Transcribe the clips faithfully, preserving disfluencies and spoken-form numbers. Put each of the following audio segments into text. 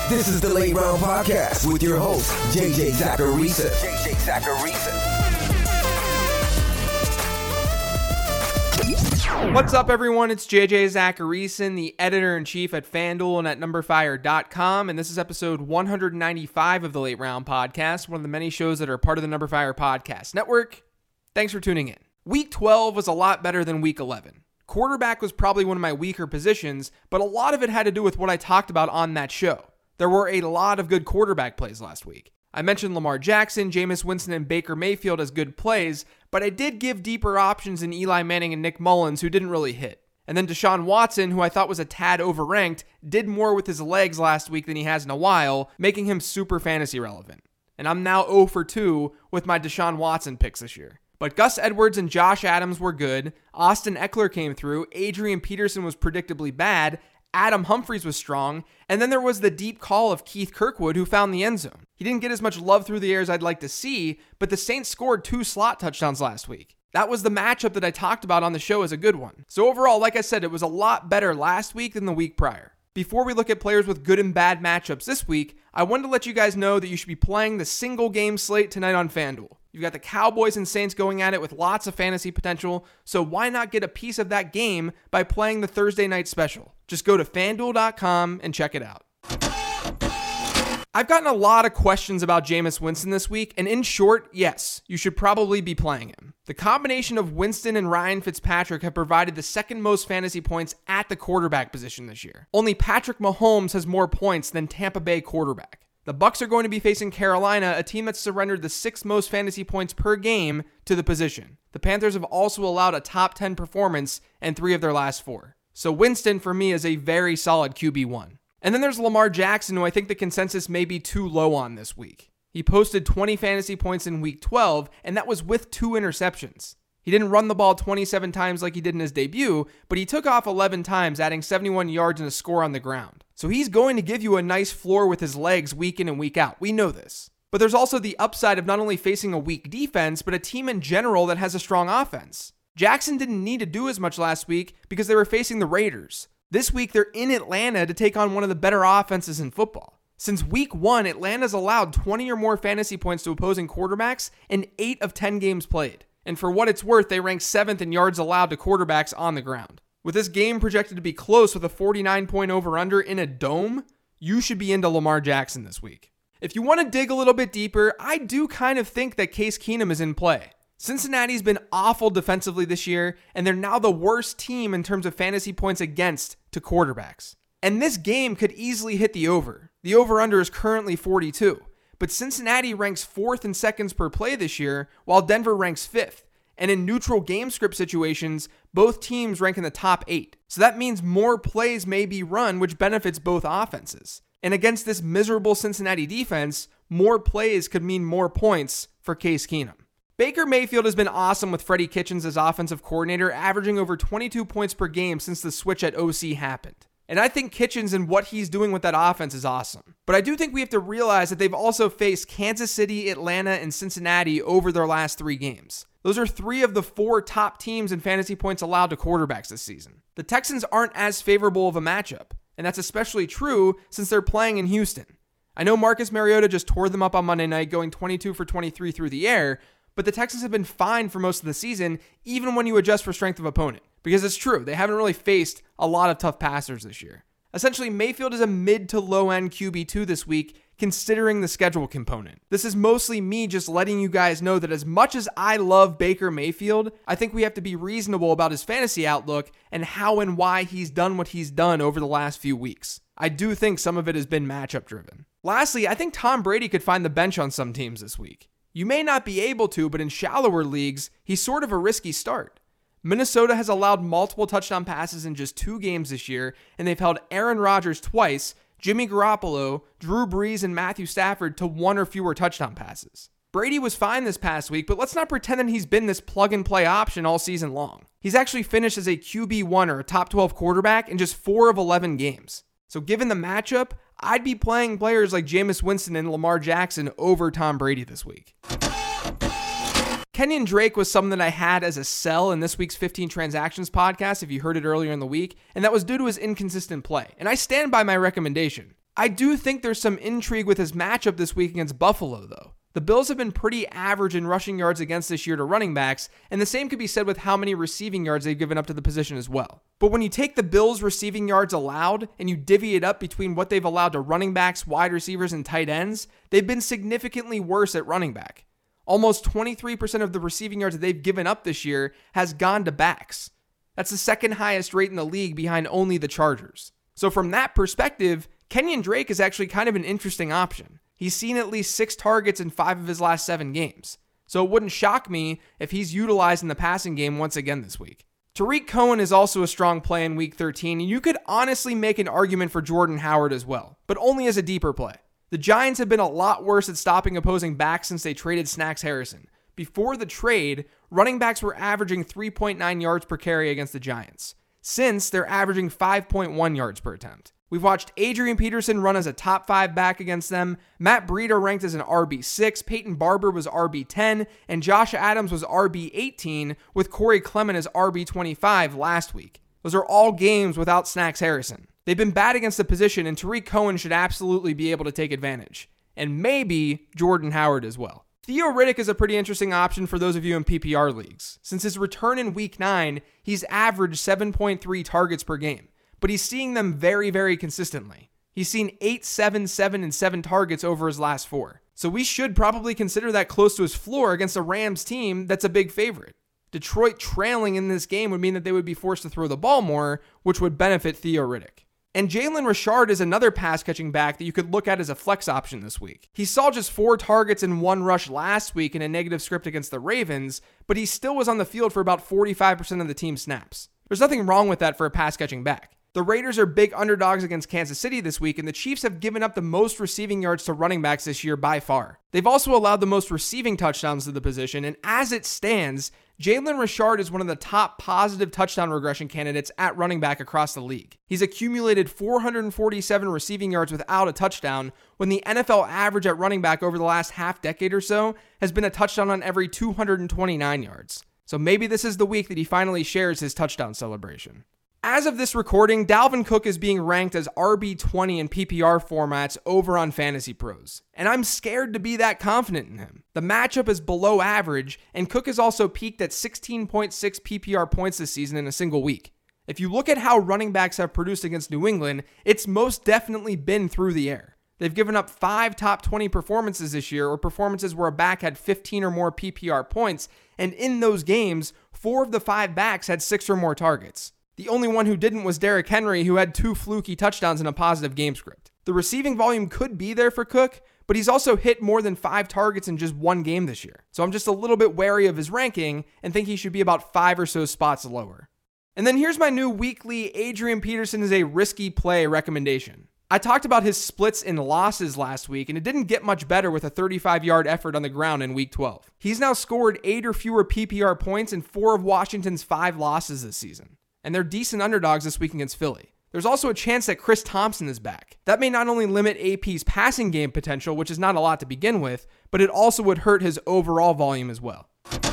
This is the Late Round Podcast with your host, J J Zachariason. J J Zachariason. What's up, everyone? It's J J Zachariason, the editor-in-chief at FanDuel and at number fire dot com, and this is episode one ninety-five of the Late Round Podcast, one of the many shows that are part of the Number Fire Podcast Network. Thanks for tuning in. Week twelve was a lot better than Week eleven. Quarterback was probably one of my weaker positions, but a lot of it had to do with what I talked about on that show. There were a lot of good quarterback plays last week. I mentioned Lamar Jackson, Jameis Winston, and Baker Mayfield as good plays, but I did give deeper options in Eli Manning and Nick Mullins, who didn't really hit. And then Deshaun Watson, who I thought was a tad overranked, did more with his legs last week than he has in a while, making him super fantasy relevant. And I'm now oh for two with my Deshaun Watson picks this year. But Gus Edwards and Josh Adams were good, Austin Eckler came through, Adrian Peterson was predictably bad, Adam Humphries was strong, and then there was the deep call of Keith Kirkwood, who found the end zone. He didn't get as much love through the air as I'd like to see, but the Saints scored two slot touchdowns last week. That was the matchup that I talked about on the show as a good one. So overall, like I said, it was a lot better last week than the week prior. Before we look at players with good and bad matchups this week, I wanted to let you guys know that you should be playing the single game slate tonight on FanDuel. You've got the Cowboys and Saints going at it with lots of fantasy potential, so why not get a piece of that game by playing the Thursday night special? Just go to FanDuel dot com and check it out. I've gotten a lot of questions about Jameis Winston this week, and in short, yes, you should probably be playing him. The combination of Winston and Ryan Fitzpatrick have provided the second most fantasy points at the quarterback position this year. Only Patrick Mahomes has more points than Tampa Bay quarterback. The Bucs are going to be facing Carolina, a team that's surrendered the sixth most fantasy points per game to the position. The Panthers have also allowed a top ten performance in three of their last four. So Winston, for me, is a very solid Q B one. And then there's Lamar Jackson, who I think the consensus may be too low on this week. He posted twenty fantasy points in week twelve, and that was with two interceptions. He didn't run the ball twenty-seven times like he did in his debut, but he took off eleven times, adding seventy-one yards and a score on the ground. So he's going to give you a nice floor with his legs week in and week out. We know this. But there's also the upside of not only facing a weak defense, but a team in general that has a strong offense. Jackson didn't need to do as much last week because they were facing the Raiders. This week, they're in Atlanta to take on one of the better offenses in football. Since week one, Atlanta's allowed twenty or more fantasy points to opposing quarterbacks in eight of ten games played. And for what it's worth, they rank seventh in yards allowed to quarterbacks on the ground. With this game projected to be close with a forty-nine point over-under in a dome, you should be into Lamar Jackson this week. If you want to dig a little bit deeper, I do kind of think that Case Keenum is in play. Cincinnati's been awful defensively this year, and they're now the worst team in terms of fantasy points against to quarterbacks. And this game could easily hit the over. The over-under is currently forty-two. But Cincinnati ranks fourth in seconds per play this year, while Denver ranks fifth. And in neutral game script situations, both teams rank in the top eight. So that means more plays may be run, which benefits both offenses. And against this miserable Cincinnati defense, more plays could mean more points for Case Keenum. Baker Mayfield has been awesome with Freddie Kitchens as offensive coordinator, averaging over twenty-two points per game since the switch at O C happened. And I think Kitchens and what he's doing with that offense is awesome. But I do think we have to realize that they've also faced Kansas City, Atlanta, and Cincinnati over their last three games. Those are three of the four top teams in fantasy points allowed to quarterbacks this season. The Texans aren't as favorable of a matchup, and that's especially true since they're playing in Houston. I know Marcus Mariota just tore them up on Monday night, going twenty-two for twenty-three through the air, but the Texans have been fine for most of the season, even when you adjust for strength of opponent. Because it's true, they haven't really faced a lot of tough passers this year. Essentially, Mayfield is a mid to low end Q B two this week, considering the schedule component. This is mostly me just letting you guys know that as much as I love Baker Mayfield, I think we have to be reasonable about his fantasy outlook and how and why he's done what he's done over the last few weeks. I do think some of it has been matchup driven. Lastly, I think Tom Brady could find the bench on some teams this week. You may not be able to, but in shallower leagues, he's sort of a risky start. Minnesota has allowed multiple touchdown passes in just two games this year, and they've held Aaron Rodgers twice, Jimmy Garoppolo, Drew Brees, and Matthew Stafford to one or fewer touchdown passes. Brady was fine this past week, but let's not pretend that he's been this plug-and-play option all season long. He's actually finished as a Q B one or a top twelve quarterback in just four of eleven games. So given the matchup, I'd be playing players like Jameis Winston and Lamar Jackson over Tom Brady this week. Kenyon Drake was someone that I had as a sell in this week's fifteen Transactions podcast, if you heard it earlier in the week, and that was due to his inconsistent play. And I stand by my recommendation. I do think there's some intrigue with his matchup this week against Buffalo, though. The Bills have been pretty average in rushing yards against this year to running backs, and the same could be said with how many receiving yards they've given up to the position as well. But when you take the Bills' receiving yards allowed and you divvy it up between what they've allowed to running backs, wide receivers, and tight ends, they've been significantly worse at running back. Almost twenty-three percent of the receiving yards that they've given up this year has gone to backs. That's the second highest rate in the league behind only the Chargers. So from that perspective, Kenyon Drake is actually kind of an interesting option. He's seen at least six targets in five of his last seven games. So it wouldn't shock me if he's utilized in the passing game once again this week. Tariq Cohen is also a strong play in week thirteen, and you could honestly make an argument for Jordan Howard as well, but only as a deeper play. The Giants have been a lot worse at stopping opposing backs since they traded Snacks Harrison. Before the trade, running backs were averaging three point nine yards per carry against the Giants. Since, they're averaging five point one yards per attempt. We've watched Adrian Peterson run as a top five back against them. Matt Breida ranked as an R B six, Peyton Barber was R B ten, and Josh Adams was R B eighteen, with Corey Clement as R B twenty-five last week. Those are all games without Snacks Harrison. They've been bad against the position, and Tariq Cohen should absolutely be able to take advantage. And maybe Jordan Howard as well. Theo Riddick is a pretty interesting option for those of you in P P R leagues. Since his return in week nine, he's averaged seven point three targets per game. But he's seeing them very, very consistently. He's seen eight, seven, seven, and seven targets over his last four. So we should probably consider that close to his floor against a Rams team that's a big favorite. Detroit trailing in this game would mean that they would be forced to throw the ball more, which would benefit Theo Riddick. And Jalen Richard is another pass-catching back that you could look at as a flex option this week. He saw just four targets and one rush last week in a negative script against the Ravens, but he still was on the field for about forty-five percent of the team's snaps. There's nothing wrong with that for a pass-catching back. The Raiders are big underdogs against Kansas City this week, and the Chiefs have given up the most receiving yards to running backs this year by far. They've also allowed the most receiving touchdowns to the position, and as it stands, Jalen Richard is one of the top positive touchdown regression candidates at running back across the league. He's accumulated four hundred forty-seven receiving yards without a touchdown, when the N F L average at running back over the last half decade or so has been a touchdown on every two hundred twenty-nine yards. So maybe this is the week that he finally shares his touchdown celebration. As of this recording, Dalvin Cook is being ranked as R B twenty in P P R formats over on Fantasy Pros, and I'm scared to be that confident in him. The matchup is below average, and Cook has also peaked at sixteen point six P P R points this season in a single week. If you look at how running backs have produced against New England, it's most definitely been through the air. They've given up five top twenty performances this year, or performances where a back had fifteen or more P P R points, and in those games, four of the five backs had six or more targets. The only one who didn't was Derrick Henry, who had two fluky touchdowns in a positive game script. The receiving volume could be there for Cook, but he's also hit more than five targets in just one game this year. So I'm just a little bit wary of his ranking and think he should be about five or so spots lower. And then here's my new weekly Adrian Peterson is a risky play recommendation. I talked about his splits in losses last week, and it didn't get much better with a thirty-five-yard effort on the ground in week twelve. He's now scored eight or fewer P P R points in four of Washington's five losses this season. And they're decent underdogs this week against Philly. There's also a chance that Chris Thompson is back. That may not only limit A P's passing game potential, which is not a lot to begin with, but it also would hurt his overall volume as well.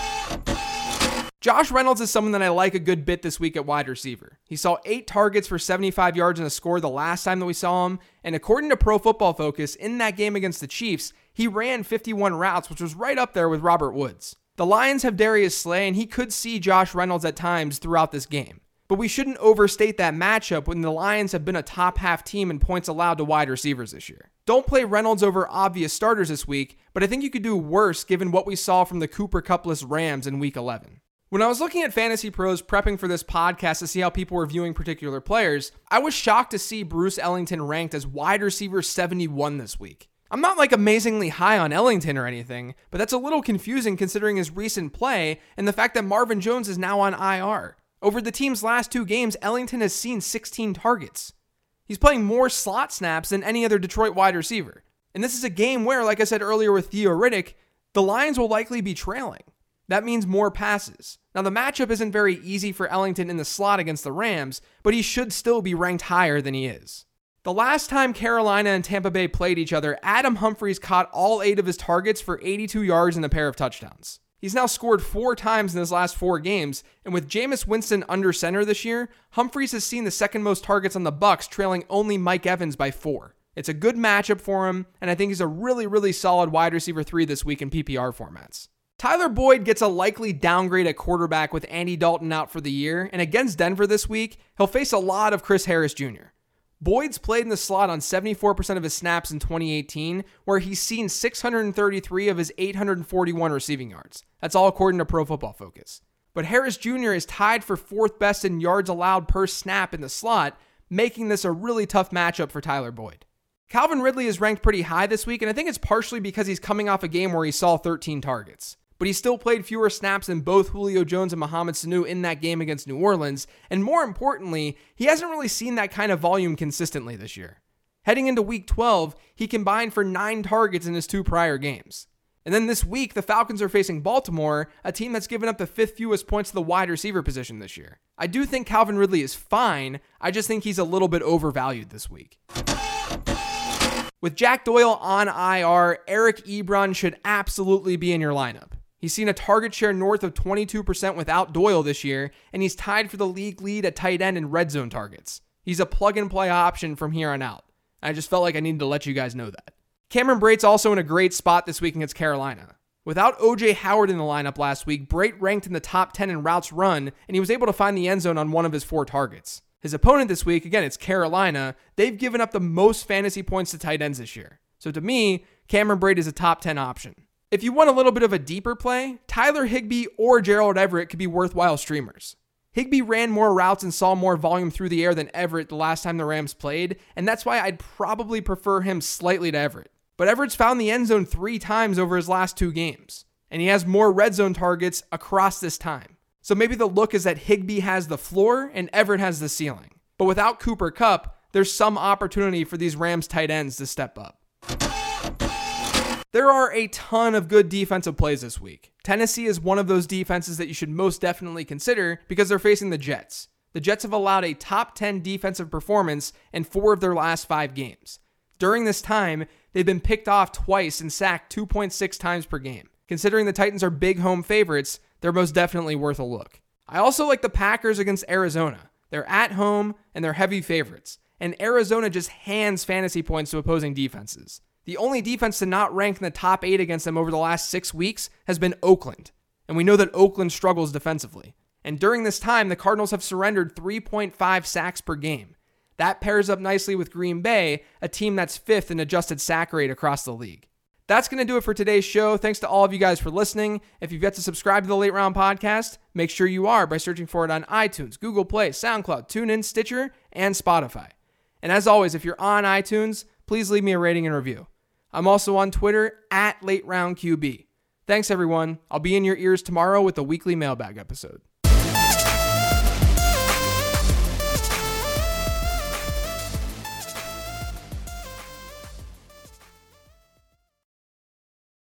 Josh Reynolds is someone that I like a good bit this week at wide receiver. He saw eight targets for seventy-five yards and a score the last time that we saw him, and according to Pro Football Focus, in that game against the Chiefs, he ran fifty-one routes, which was right up there with Robert Woods. The Lions have Darius Slay, and he could see Josh Reynolds at times throughout this game. But we shouldn't overstate that matchup when the Lions have been a top half team in points allowed to wide receivers this year. Don't play Reynolds over obvious starters this week, but I think you could do worse given what we saw from the Cooper Kupp-less Rams in week eleven. When I was looking at Fantasy Pros prepping for this podcast to see how people were viewing particular players, I was shocked to see Bruce Ellington ranked as wide receiver seventy-one this week. I'm not like amazingly high on Ellington or anything, but that's a little confusing considering his recent play and the fact that Marvin Jones is now on I R. Over the team's last two games, Ellington has seen sixteen targets. He's playing more slot snaps than any other Detroit wide receiver. And this is a game where, like I said earlier with Theo Riddick, the Lions will likely be trailing. That means more passes. Now, the matchup isn't very easy for Ellington in the slot against the Rams, but he should still be ranked higher than he is. The last time Carolina and Tampa Bay played each other, Adam Humphries caught all eight of his targets for eighty-two yards and a pair of touchdowns. He's now scored four times in his last four games, and with Jameis Winston under center this year, Humphries has seen the second most targets on the Bucs, trailing only Mike Evans by four. It's a good matchup for him, and I think he's a really, really solid wide receiver three this week in P P R formats. Tyler Boyd gets a likely downgrade at quarterback with Andy Dalton out for the year, and against Denver this week, he'll face a lot of Chris Harris Junior Boyd's played in the slot on seventy-four percent of his snaps in twenty eighteen, where he's seen six hundred thirty-three of his eight hundred forty-one receiving yards. That's all according to Pro Football Focus. But Harris Junior is tied for fourth best in yards allowed per snap in the slot, making this a really tough matchup for Tyler Boyd. Calvin Ridley is ranked pretty high this week, and I think it's partially because he's coming off a game where he saw thirteen targets. But he still played fewer snaps than both Julio Jones and Mohamed Sanu in that game against New Orleans, and more importantly, he hasn't really seen that kind of volume consistently this year. Heading into week twelve, he combined for nine targets in his two prior games. And then this week, the Falcons are facing Baltimore, a team that's given up the fifth fewest points to the wide receiver position this year. I do think Calvin Ridley is fine, I just think he's a little bit overvalued this week. With Jack Doyle on I R, Eric Ebron should absolutely be in your lineup. He's seen a target share north of twenty-two percent without Doyle this year, and he's tied for the league lead at tight end in red zone targets. He's a plug-and-play option from here on out. I just felt like I needed to let you guys know that. Cameron Brate's also in a great spot this week against Carolina. Without O J Howard in the lineup last week, Brate ranked in the top ten in routes run, and he was able to find the end zone on one of his four targets. His opponent this week, again, it's Carolina. They've given up the most fantasy points to tight ends this year. So to me, Cameron Brate is a top ten option. If you want a little bit of a deeper play, Tyler Higbee or Gerald Everett could be worthwhile streamers. Higbee ran more routes and saw more volume through the air than Everett the last time the Rams played, and that's why I'd probably prefer him slightly to Everett. But Everett's found the end zone three times over his last two games, and he has more red zone targets across this time. So maybe the look is that Higbee has the floor and Everett has the ceiling. But without Cooper Kupp, there's some opportunity for these Rams tight ends to step up. There are a ton of good defensive plays this week. Tennessee is one of those defenses that you should most definitely consider because they're facing the Jets. The Jets have allowed a top ten defensive performance in four of their last five games. During this time, they've been picked off twice and sacked two point six times per game. Considering the Titans are big home favorites, they're most definitely worth a look. I also like the Packers against Arizona. They're at home and they're heavy favorites, and Arizona just hands fantasy points to opposing defenses. The only defense to not rank in the top eight against them over the last six weeks has been Oakland, and we know that Oakland struggles defensively. And during this time, the Cardinals have surrendered three point five sacks per game. That pairs up nicely with Green Bay, a team that's fifth in adjusted sack rate across the league. That's going to do it for today's show. Thanks to all of you guys for listening. If you've yet to subscribe to the Late Round Podcast, make sure you are by searching for it on iTunes, Google Play, SoundCloud, TuneIn, Stitcher, and Spotify. And as always, if you're on iTunes, please leave me a rating and review. I'm also on Twitter at Late Round Q B. Thanks, everyone. I'll be in your ears tomorrow with the weekly mailbag episode.